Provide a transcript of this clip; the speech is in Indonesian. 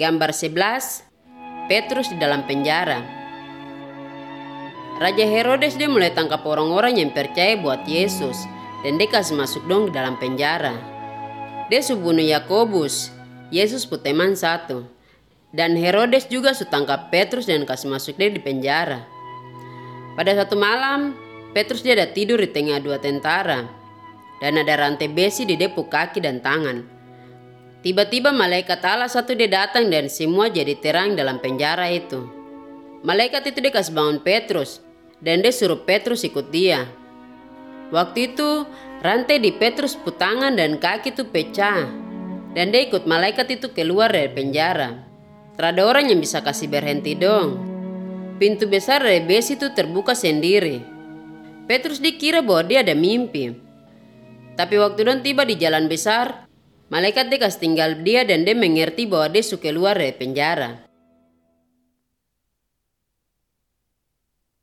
Gambar 11, Petrus di dalam penjara. Raja Herodes dia mulai tangkap orang-orang yang percaya buat Yesus dan dia kasih masuk dong ke dalam penjara. Dia bunuh Yakobus, Yesus pu teman satu. Dan Herodes juga tangkap Petrus dan kasih masuk dia di penjara. Pada satu malam, Petrus dia ada tidur di tengah dua tentara dan ada rantai besi di dia pu kaki dan tangan. Tiba-tiba malaikat Allah satu dia datang dan semua jadi terang dalam penjara itu. Malaikat itu dia kasih bangun Petrus dan dia suruh Petrus ikut dia. Waktu itu rantai di Petrus pu tangan dan kaki itu pecah dan dia ikut malaikat itu keluar dari penjara. Terada orang yang bisa kasih berhenti dong. Pintu besar dari besi itu terbuka sendiri. Petrus dikira bahwa dia ada mimpi. Tapi waktu don tiba di jalan besar, malaikat dia kasih tinggal dia dan dia mengerti bahwa dia suka keluar dari penjara.